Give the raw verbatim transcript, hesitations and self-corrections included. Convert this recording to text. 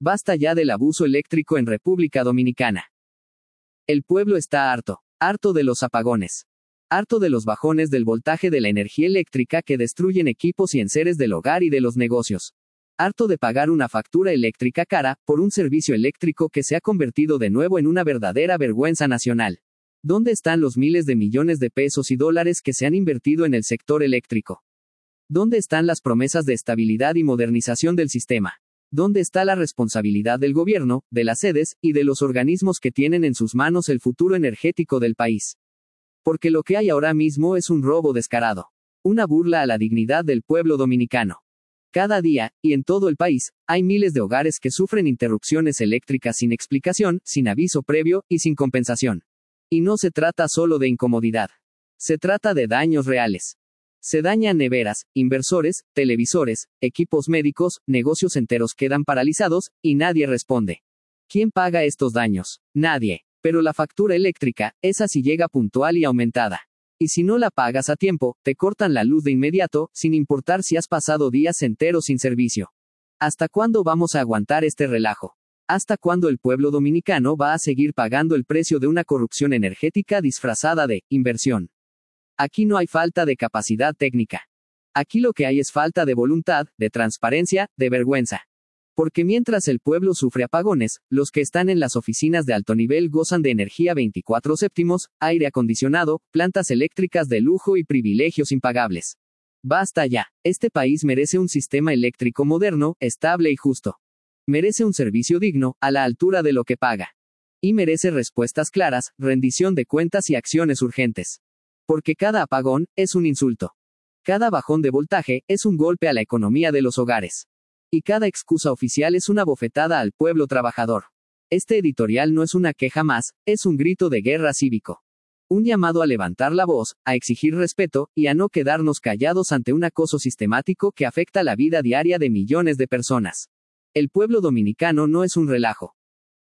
Basta ya del abuso eléctrico en República Dominicana. El pueblo está harto. Harto de los apagones. Harto de los bajones del voltaje de la energía eléctrica que destruyen equipos y enseres del hogar y de los negocios. Harto de pagar una factura eléctrica cara, por un servicio eléctrico que se ha convertido de nuevo en una verdadera vergüenza nacional. ¿Dónde están los miles de millones de pesos y dólares que se han invertido en el sector eléctrico? ¿Dónde están las promesas de estabilidad y modernización del sistema? ¿Dónde está la responsabilidad del gobierno, de las sedes, y de los organismos que tienen en sus manos el futuro energético del país? Porque lo que hay ahora mismo es un robo descarado. Una burla a la dignidad del pueblo dominicano. Cada día, y en todo el país, hay miles de hogares que sufren interrupciones eléctricas sin explicación, sin aviso previo, y sin compensación. Y no se trata solo de incomodidad. Se trata de daños reales. Se dañan neveras, inversores, televisores, equipos médicos, negocios enteros quedan paralizados, y nadie responde. ¿Quién paga estos daños? Nadie. Pero la factura eléctrica, esa sí llega puntual y aumentada. Y si no la pagas a tiempo, te cortan la luz de inmediato, sin importar si has pasado días enteros sin servicio. ¿Hasta cuándo vamos a aguantar este relajo? ¿Hasta cuándo el pueblo dominicano va a seguir pagando el precio de una corrupción energética disfrazada de inversión? Aquí no hay falta de capacidad técnica. Aquí lo que hay es falta de voluntad, de transparencia, de vergüenza. Porque mientras el pueblo sufre apagones, los que están en las oficinas de alto nivel gozan de energía veinticuatro séptimos, aire acondicionado, plantas eléctricas de lujo y privilegios impagables. Basta ya. Este país merece un sistema eléctrico moderno, estable y justo. Merece un servicio digno, a la altura de lo que paga. Y merece respuestas claras, rendición de cuentas y acciones urgentes. Porque cada apagón es un insulto. Cada bajón de voltaje es un golpe a la economía de los hogares. Y cada excusa oficial es una bofetada al pueblo trabajador. Este editorial no es una queja más, es un grito de guerra cívico. Un llamado a levantar la voz, a exigir respeto, y a no quedarnos callados ante un acoso sistemático que afecta la vida diaria de millones de personas. El pueblo dominicano no es un relajo.